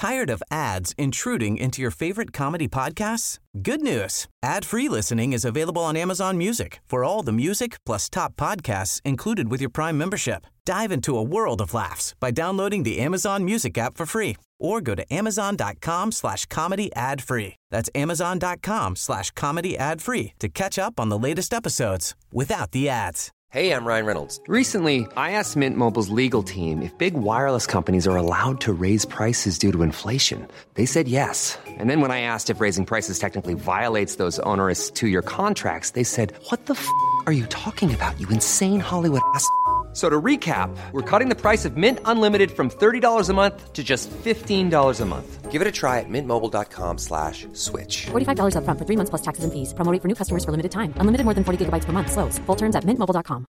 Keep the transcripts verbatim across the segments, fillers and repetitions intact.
Tired of ads intruding into your favorite comedy podcasts? Good news. Ad-free listening is available on Amazon Music for all the music plus top podcasts included with your Prime membership. Dive into a world of laughs by downloading the Amazon Music app for free or go to amazon.com slash comedy ad free. That's amazon.com slash comedy ad free to catch up on the latest episodes without the ads. Hey, I'm Ryan Reynolds. Recently, I asked Mint Mobile's legal team if big wireless companies are allowed to raise prices due to inflation. They said yes. And then when I asked if raising prices technically violates those onerous two-year contracts, they said, what the f*** are you talking about, you insane Hollywood ass f- So to recap, we're cutting the price of Mint Unlimited from thirty dollars a month to just fifteen dollars a month. Give it a try at mintmobile.com slash switch. forty-five dollars up front for three months plus taxes and fees. Promo rate for new customers for limited time. Unlimited more than forty gigabytes per month. Slows full terms at mint mobile dot com.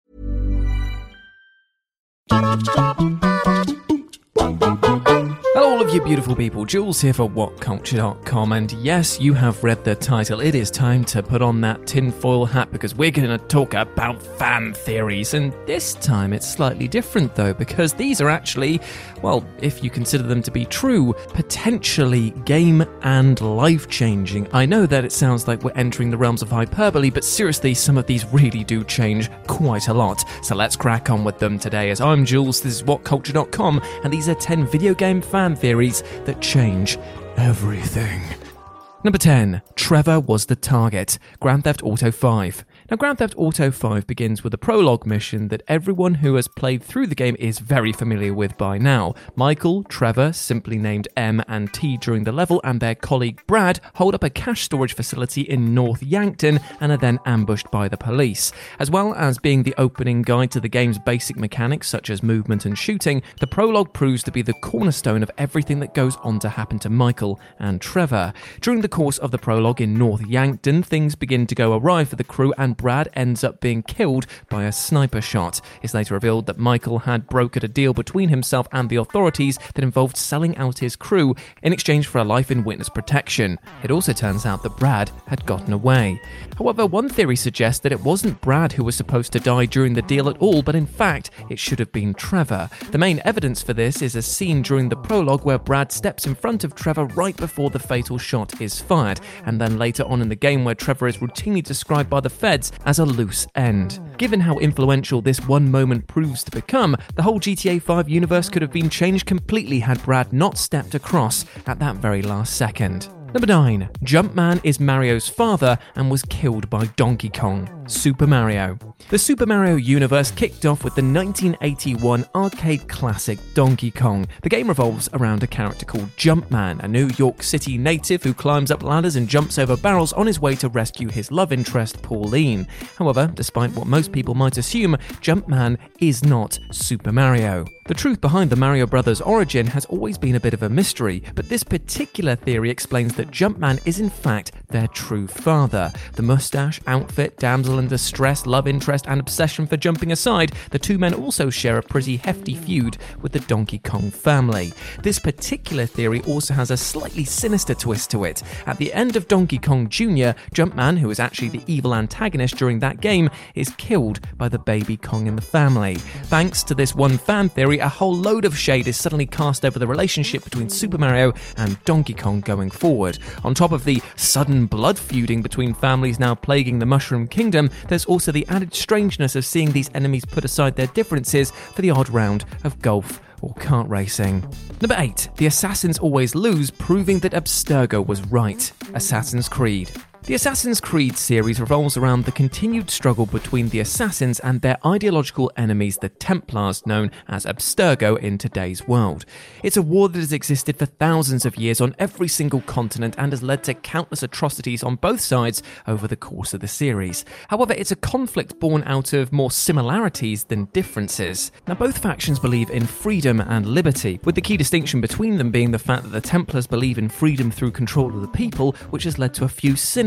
Hello all of you beautiful people, Jules here for what culture dot com, and yes, you have read the title. It is time to put on that tinfoil hat because we're going to talk about fan theories, and this time it's slightly different though, because these are actually, well, if you consider them to be true, potentially game and life-changing. I know that it sounds like we're entering the realms of hyperbole, but seriously, some of these really do change quite a lot. So let's crack on with them today, as I'm Jules, this is what culture dot com, and these are ten video game fan theories that change everything. Number ten. Trevor was the target. Grand Theft Auto five. Now, Grand Theft Auto five begins with a prologue mission that everyone who has played through the game is very familiar with by now. Michael, Trevor, simply named M and T during the level, and their colleague Brad hold up a cash storage facility in North Yankton and are then ambushed by the police. As well as being the opening guide to the game's basic mechanics such as movement and shooting, the prologue proves to be the cornerstone of everything that goes on to happen to Michael and Trevor. During the course of the prologue in North Yankton, things begin to go awry for the crew, and Brad ends up being killed by a sniper shot. It's later revealed that Michael had brokered a deal between himself and the authorities that involved selling out his crew in exchange for a life in witness protection. It also turns out that Brad had gotten away. However, one theory suggests that it wasn't Brad who was supposed to die during the deal at all, but in fact, it should have been Trevor. The main evidence for this is a scene during the prologue where Brad steps in front of Trevor right before the fatal shot is fired, and then later on in the game where Trevor is routinely described by the feds as a loose end. Given how influential this one moment proves to become, the whole G T A five universe could have been changed completely had Brad not stepped across at that very last second. Number nine. Jumpman is Mario's father and was killed by Donkey Kong. Super Mario. The Super Mario universe kicked off with the nineteen eighty-one arcade classic Donkey Kong. The game revolves around a character called Jumpman, a New York City native who climbs up ladders and jumps over barrels on his way to rescue his love interest, Pauline. However, despite what most people might assume, Jumpman is not Super Mario. The truth behind the Mario Brothers' origin has always been a bit of a mystery, but this particular theory explains that Jumpman is in fact their true father. The mustache, outfit, damsel in distress, love interest, and obsession for jumping aside, the two men also share a pretty hefty feud with the Donkey Kong family. This particular theory also has a slightly sinister twist to it. At the end of Donkey Kong Junior, Jumpman, who is actually the evil antagonist during that game, is killed by the baby Kong in the family. Thanks to this one fan theory, a whole load of shade is suddenly cast over the relationship between Super Mario and Donkey Kong going forward. On top of the sudden blood feuding between families now plaguing the Mushroom Kingdom, there's also the added strangeness of seeing these enemies put aside their differences for the odd round of golf or kart racing. Number eight. The assassins always lose, proving that Abstergo was right. Assassin's Creed. The Assassin's Creed series revolves around the continued struggle between the assassins and their ideological enemies, the Templars, known as Abstergo in today's world. It's a war that has existed for thousands of years on every single continent and has led to countless atrocities on both sides over the course of the series. However, it's a conflict born out of more similarities than differences. Now, both factions believe in freedom and liberty, with the key distinction between them being the fact that the Templars believe in freedom through control of the people, which has led to a few sinister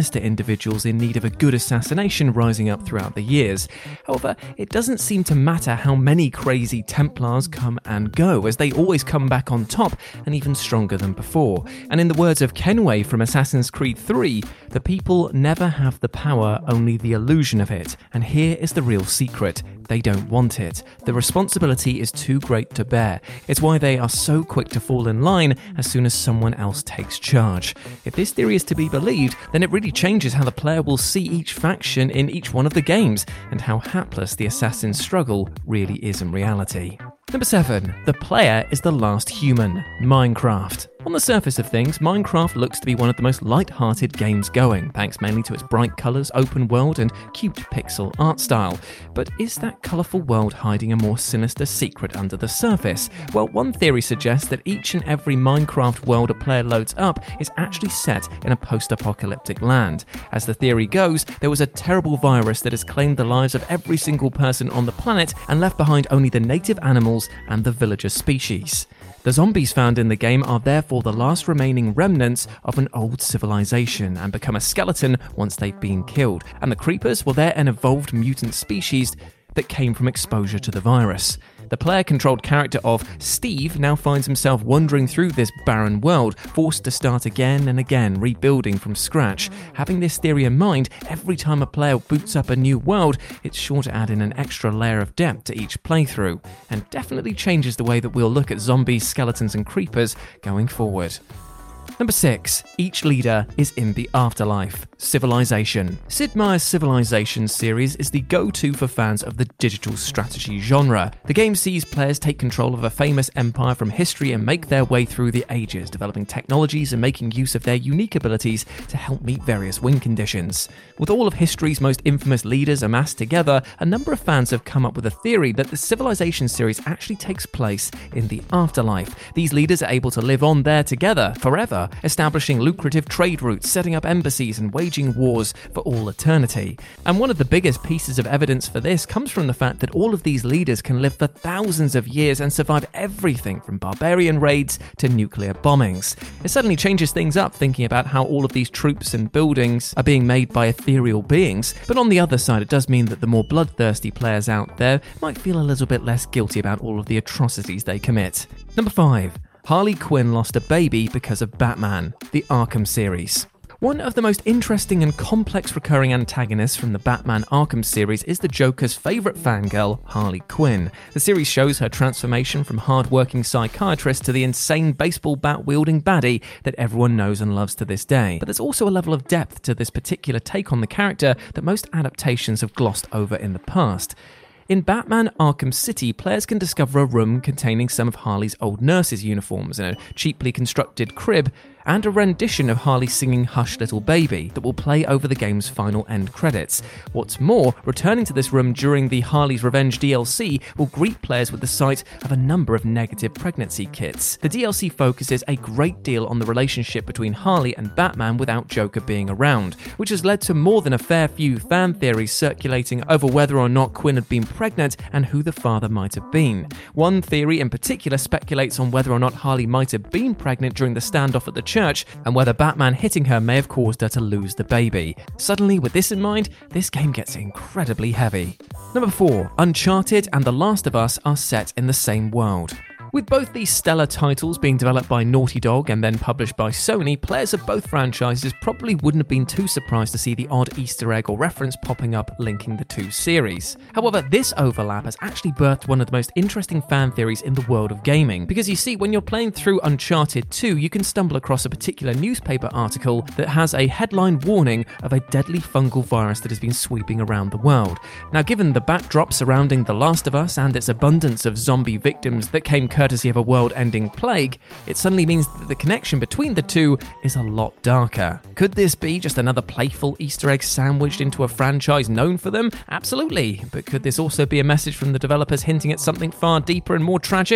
sinister individuals in need of a good assassination rising up throughout the years. However, it doesn't seem to matter how many crazy Templars come and go, as they always come back on top and even stronger than before. And in the words of Kenway from Assassin's Creed three, the people never have the power, only the illusion of it. And here is the real secret. They don't want it. The responsibility is too great to bear. It's why they are so quick to fall in line as soon as someone else takes charge. If this theory is to be believed, then it really changes how the player will see each faction in each one of the games, and how hapless the assassin's struggle really is in reality. Number seven. The player is the last human. Minecraft. On the surface of things, Minecraft looks to be one of the most light-hearted games going, thanks mainly to its bright colours, open world and cute pixel art style. But is that colourful world hiding a more sinister secret under the surface? Well, one theory suggests that each and every Minecraft world a player loads up is actually set in a post-apocalyptic land. As the theory goes, there was a terrible virus that has claimed the lives of every single person on the planet and left behind only the native animals and the villager species. The zombies found in the game are therefore the last remaining remnants of an old civilization and become a skeleton once they've been killed, and the creepers, well, they're an evolved mutant species that came from exposure to the virus. The player-controlled character of Steve now finds himself wandering through this barren world, forced to start again and again, rebuilding from scratch. Having this theory in mind, every time a player boots up a new world, it's sure to add in an extra layer of depth to each playthrough, and definitely changes the way that we'll look at zombies, skeletons and creepers going forward. Number six. Each leader is in the afterlife. Civilization. Sid Meier's Civilization series is the go-to for fans of the digital strategy genre. The game sees players take control of a famous empire from history and make their way through the ages, developing technologies and making use of their unique abilities to help meet various win conditions. With all of history's most infamous leaders amassed together, a number of fans have come up with a theory that the Civilization series actually takes place in the afterlife. These leaders are able to live on there together forever, establishing lucrative trade routes, setting up embassies and waging wars for all eternity. And one of the biggest pieces of evidence for this comes from the fact that all of these leaders can live for thousands of years and survive everything from barbarian raids to nuclear bombings. It suddenly changes things up thinking about how all of these troops and buildings are being made by ethereal beings, but on the other side it does mean that the more bloodthirsty players out there might feel a little bit less guilty about all of the atrocities they commit. Number five. Harley Quinn lost a baby because of Batman, the Arkham series. One of the most interesting and complex recurring antagonists from the Batman Arkham series is the Joker's favourite fangirl, Harley Quinn. The series shows her transformation from hard-working psychiatrist to the insane baseball bat-wielding baddie that everyone knows and loves to this day. But there's also a level of depth to this particular take on the character that most adaptations have glossed over in the past. In Batman Arkham City, players can discover a room containing some of Harley's old nurse's uniforms in a cheaply constructed crib, and a rendition of Harley singing Hush Little Baby that will play over the game's final end credits. What's more, returning to this room during the Harley's Revenge D L C will greet players with the sight of a number of negative pregnancy kits. The D L C focuses a great deal on the relationship between Harley and Batman without Joker being around, which has led to more than a fair few fan theories circulating over whether or not Quinn had been pregnant and who the father might have been. One theory in particular speculates on whether or not Harley might have been pregnant during the standoff at the church, and whether Batman hitting her may have caused her to lose the baby. Suddenly, with this in mind, this game gets incredibly heavy. Number four. Uncharted and The Last of Us are set in the same world. With both these stellar titles being developed by Naughty Dog and then published by Sony, players of both franchises probably wouldn't have been too surprised to see the odd Easter egg or reference popping up linking the two series. However, this overlap has actually birthed one of the most interesting fan theories in the world of gaming, because you see, when you're playing through Uncharted two, you can stumble across a particular newspaper article that has a headline warning of a deadly fungal virus that has been sweeping around the world. Now, given the backdrop surrounding The Last of Us and its abundance of zombie victims that came courtesy of a world-ending plague, it suddenly means that the connection between the two is a lot darker. Could this be just another playful Easter egg sandwiched into a franchise known for them? Absolutely. But could this also be a message from the developers hinting at something far deeper and more tragic?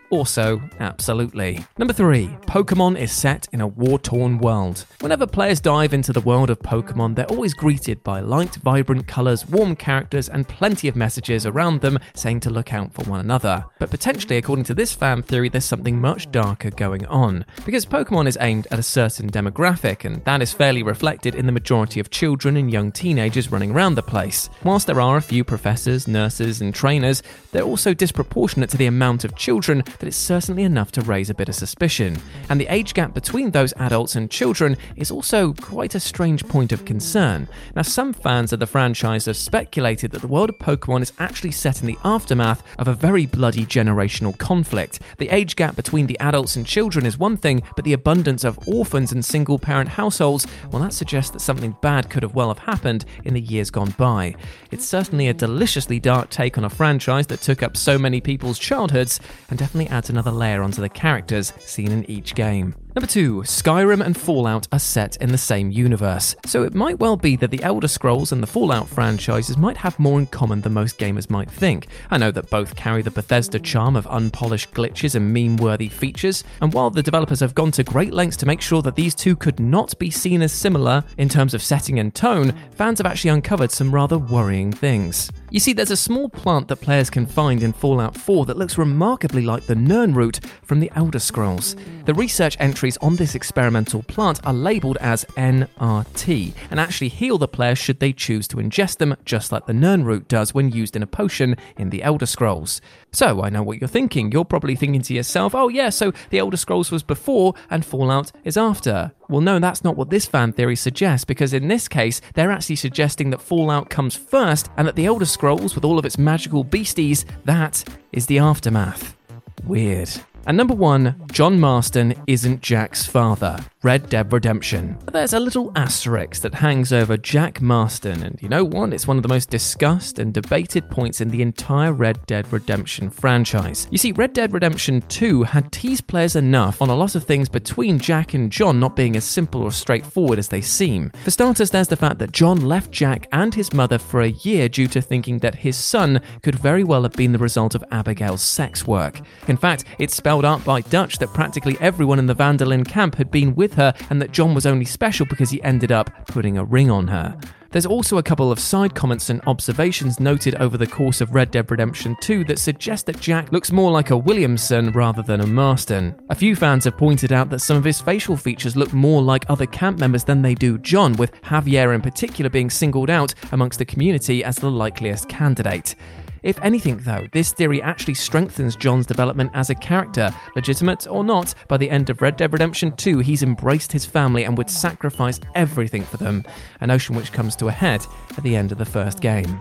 Also, absolutely. Number three, Pokemon is set in a war-torn world. Whenever players dive into the world of Pokemon, they're always greeted by light, vibrant colours, warm characters, and plenty of messages around them saying to look out for one another. But potentially, according to this fan theory, there's something much darker going on. Because Pokemon is aimed at a certain demographic, and that is fairly reflected in the majority of children and young teenagers running around the place. Whilst there are a few professors, nurses, and trainers, they're also disproportionate to the amount of children that it's certainly enough to raise a bit of suspicion. And the age gap between those adults and children is also quite a strange point of concern. Now, some fans of the franchise have speculated that the world of Pokemon is actually set in the aftermath of a very bloody generational conflict. The age gap between the adults and children is one thing, but the abundance of orphans and single-parent households, well, that suggests that something bad could have well have happened in the years gone by. It's certainly a deliciously dark take on a franchise that took up so many people's childhoods, and definitely adds another layer onto the characters seen in each game. Number two, Skyrim and Fallout are set in the same universe, so it might well be that the Elder Scrolls and the Fallout franchises might have more in common than most gamers might think. I know that both carry the Bethesda charm of unpolished glitches and meme-worthy features, and while the developers have gone to great lengths to make sure that these two could not be seen as similar in terms of setting and tone, fans have actually uncovered some rather worrying things. You see, there's a small plant that players can find in Fallout four that looks remarkably like the Nirnroot from the Elder Scrolls. The research entries on this experimental plant are labelled as N R T and actually heal the player should they choose to ingest them, just like the Nirnroot does when used in a potion in the Elder Scrolls. So, I know what you're thinking. You're probably thinking to yourself, oh yeah, so the Elder Scrolls was before and Fallout is after. Well, no, that's not what this fan theory suggests, because in this case, they're actually suggesting that Fallout comes first and that the Elder Scrolls, with all of its magical beasties, that is the aftermath. Weird. And number one, John Marston isn't Jack's father. Red Dead Redemption. There's a little asterisk that hangs over Jack Marston, and you know what? It's one of the most discussed and debated points in the entire Red Dead Redemption franchise. You see, Red Dead Redemption two had teased players enough on a lot of things between Jack and John not being as simple or straightforward as they seem. For starters, there's the fact that John left Jack and his mother for a year due to thinking that his son could very well have been the result of Abigail's sex work. In fact, it's spelled out by Dutch that practically everyone in the Van der Linde camp had been with her, and that John was only special because he ended up putting a ring on her. There's also a couple of side comments and observations noted over the course of Red Dead Redemption two that suggest that Jack looks more like a Williamson rather than a Marston. A few fans have pointed out that some of his facial features look more like other camp members than they do John, with Javier in particular being singled out amongst the community as the likeliest candidate. If anything, though, this theory actually strengthens John's development as a character. Legitimate or not, by the end of Red Dead Redemption two, he's embraced his family and would sacrifice everything for them, a notion which comes to a head at the end of the first game.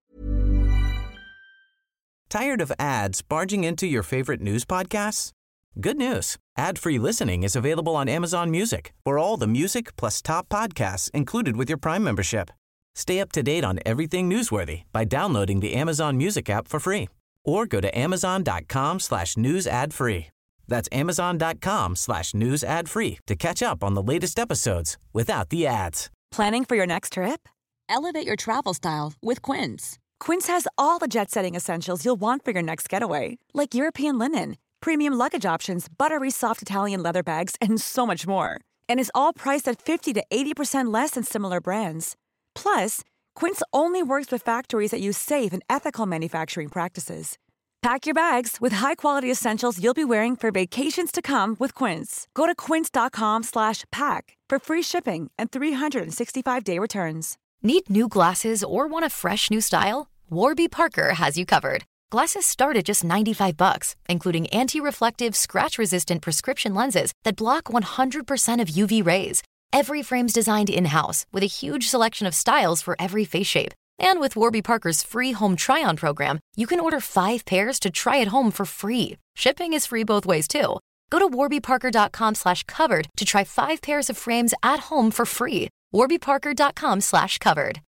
Tired of ads barging into your favorite news podcasts? Good news. Ad-free listening is available on Amazon Music for all the music plus top podcasts included with your Prime membership. Stay up to date on everything newsworthy by downloading the Amazon Music app for free or go to amazon.com slash news ad free. That's amazon.com slash news ad free to catch up on the latest episodes without the ads. Planning for your next trip? Elevate your travel style with Quince. Quince has all the jet-setting essentials you'll want for your next getaway, like European linen, premium luggage options, buttery soft Italian leather bags, and so much more. And is all priced at fifty to eighty percent less than similar brands. Plus, Quince only works with factories that use safe and ethical manufacturing practices. Pack your bags with high-quality essentials you'll be wearing for vacations to come with Quince. Go to quince.com slash pack for free shipping and three sixty-five day returns. Need new glasses or want a fresh new style? Warby Parker has you covered. Glasses start at just ninety-five bucks, including anti-reflective, scratch-resistant prescription lenses that block one hundred percent of U V rays. Every frame's designed in-house with a huge selection of styles for every face shape. And with Warby Parker's free home try-on program, you can order five pairs to try at home for free. Shipping is free both ways, too. Go to warbyparker.com slash covered to try five pairs of frames at home for free. warbyparker.com slash covered.